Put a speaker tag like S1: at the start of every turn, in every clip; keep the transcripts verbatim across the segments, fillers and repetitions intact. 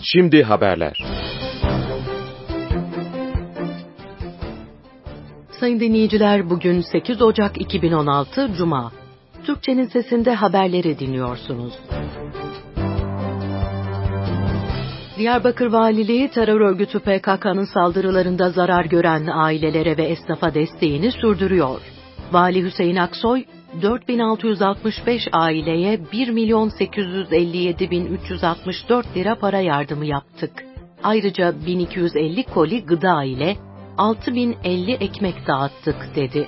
S1: Şimdi haberler.
S2: Sayın dinleyiciler, bugün sekiz Ocak iki bin on altı Cuma. Türkçenin Sesi'nde haberleri dinliyorsunuz. Diyarbakır Valiliği, terör örgütü P K K'nın saldırılarında zarar gören ailelere ve esnafa desteğini sürdürüyor. Vali Hüseyin Aksoy, dört bin altı yüz altmış beş aileye bir milyon sekiz yüz elli yedi bin üç yüz altmış dört lira para yardımı yaptık. Ayrıca bin iki yüz elli koli gıda ile altı bin elli ekmek dağıttık dedi.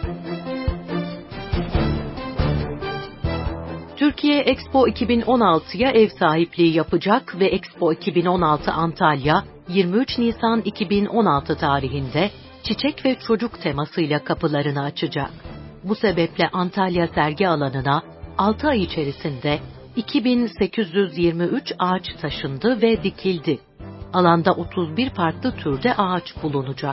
S2: Türkiye Expo iki bin on altıya ev sahipliği yapacak ve Expo iki bin on altı Antalya, yirmi üç Nisan iki bin on altı tarihinde çiçek ve çocuk temasıyla kapılarını açacak. Bu sebeple Antalya sergi alanına altı ay içerisinde iki bin sekiz yüz yirmi üç ağaç taşındı ve dikildi. Alanda otuz bir farklı türde ağaç bulunacak.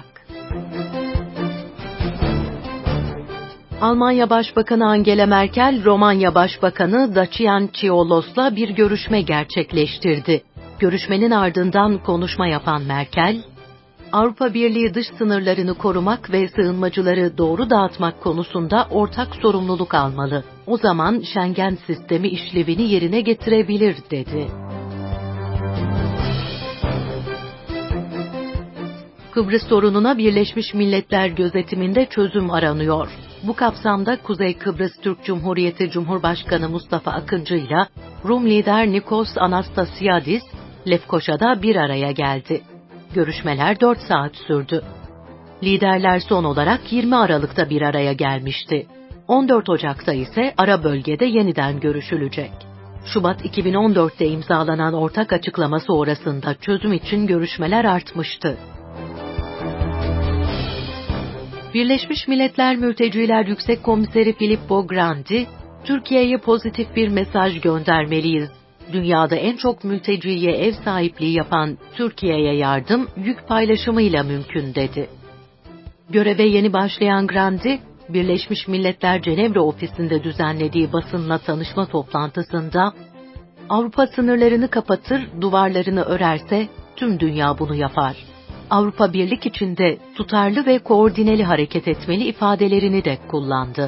S2: Almanya Başbakanı Angela Merkel, Romanya Başbakanı Dacian Ciolos'la bir görüşme gerçekleştirdi. Görüşmenin ardından konuşma yapan Merkel, Avrupa Birliği dış sınırlarını korumak ve sığınmacıları doğru dağıtmak konusunda ortak sorumluluk almalı. O zaman Schengen sistemi işlevini yerine getirebilir dedi. Kıbrıs sorununa Birleşmiş Milletler gözetiminde çözüm aranıyor. Bu kapsamda Kuzey Kıbrıs Türk Cumhuriyeti Cumhurbaşkanı Mustafa Akıncı ile Rum lider Nikos Anastasiadis, Lefkoşa'da bir araya geldi. Görüşmeler dört saat sürdü. Liderler son olarak yirmi Aralık'ta bir araya gelmişti. on dört Ocak'ta ise ara bölgede yeniden görüşülecek. Şubat iki bin on dört'te imzalanan ortak açıklama sonrasında çözüm için görüşmeler artmıştı. Birleşmiş Milletler Mülteciler Yüksek Komiseri Filippo Grandi, Türkiye'ye pozitif bir mesaj göndermeliyiz. Dünyada en çok mülteciye ev sahipliği yapan Türkiye'ye yardım yük paylaşımıyla mümkün dedi. Göreve yeni başlayan Grandi, Birleşmiş Milletler Cenevre ofisinde düzenlediği basınla tanışma toplantısında, Avrupa sınırlarını kapatır, duvarlarını örerse tüm dünya bunu yapar. Avrupa Birlik içinde tutarlı ve koordineli hareket etmeli ifadelerini de kullandı.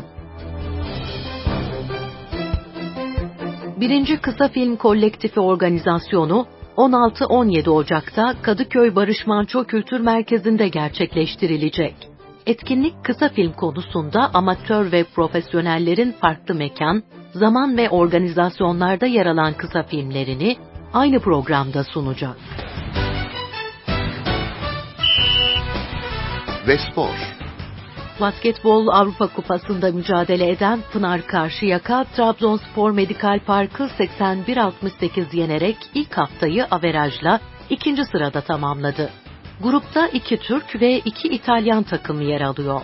S2: Birinci Kısa Film Kolektifi Organizasyonu on altı on yedi Ocak'ta Kadıköy Barış Manço Kültür Merkezi'nde gerçekleştirilecek. Etkinlik kısa film konusunda amatör ve profesyonellerin farklı mekan, zaman ve organizasyonlarda yer alan kısa filmlerini aynı programda sunacak.
S1: Ve spor.
S2: Basketbol Avrupa Kupası'nda mücadele eden Pınar Karşıyaka, Trabzonspor Medikal Park'ı seksen bir altmış sekiz yenerek ilk haftayı averajla ikinci sırada tamamladı. Grupta iki Türk ve iki İtalyan takımı yer alıyor.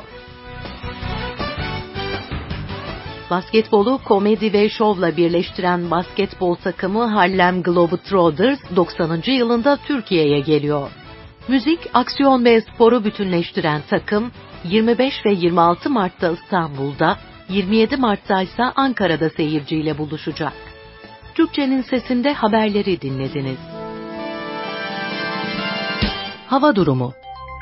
S2: Basketbolu komedi ve şovla birleştiren basketbol takımı Harlem Globetrotters doksanıncı yılında Türkiye'ye geliyor. Müzik, aksiyon ve sporu bütünleştiren takım, yirmi beş ve yirmi altı Mart'ta İstanbul'da, yirmi yedi Mart'ta ise Ankara'da seyirciyle buluşacak. Türkçenin Sesi'nde haberleri dinlediniz. Hava durumu.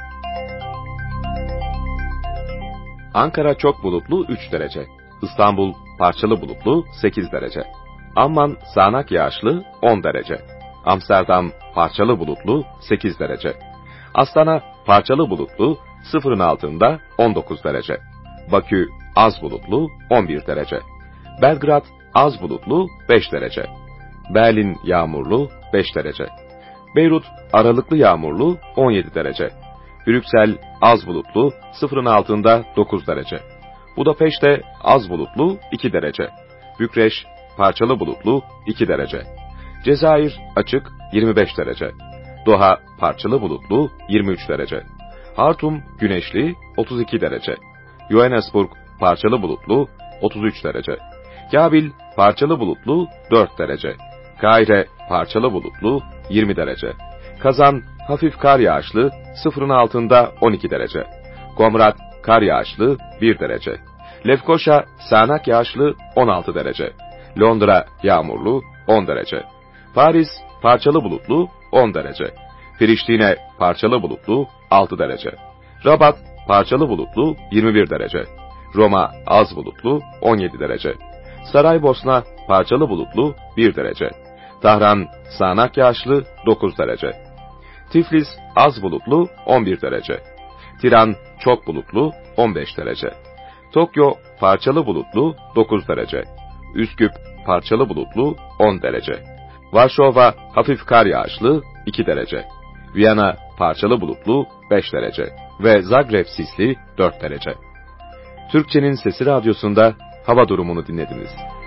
S1: Ankara çok bulutlu üç derece. İstanbul parçalı bulutlu sekiz derece. Amman sağanak yağışlı on derece. Amsterdam parçalı bulutlu sekiz derece. Astana parçalı bulutlu sıfırın altında on dokuz derece. Bakü az bulutlu on bir derece. Belgrad az bulutlu beş derece. Berlin yağmurlu beş derece. Beyrut aralıklı yağmurlu on yedi derece. Brüksel az bulutlu sıfırın altında dokuz derece. Budapeşte az bulutlu iki derece. Bükreş parçalı bulutlu iki derece. Cezayir açık yirmi beş derece. Doha parçalı bulutlu yirmi üç derece. Hartum güneşli otuz iki derece. Johannesburg parçalı bulutlu otuz üç derece. Kabil parçalı bulutlu dört derece. Kahire parçalı bulutlu yirmi derece. Kazan hafif kar yağışlı sıfırın altında on iki derece. Gomrad kar yağışlı bir derece. Lefkoşa sağanak yağışlı on altı derece. Londra yağmurlu on derece. Paris parçalı bulutlu on derece. Priştine parçalı bulutlu altı derece. Rabat parçalı bulutlu yirmi bir derece. Roma az bulutlu on yedi derece. Saraybosna parçalı bulutlu bir derece. Tahran sağanak yağışlı dokuz derece. Tiflis az bulutlu on bir derece. Tiran çok bulutlu on beş derece. Tokyo parçalı bulutlu dokuz derece. Üsküp parçalı bulutlu on derece. Varşova hafif kar yağışlı iki derece. Viyana parçalı bulutlu beş derece ve Zagreb sisli dört derece. Türkçenin Sesi Radyosu'nda hava durumunu dinlediniz.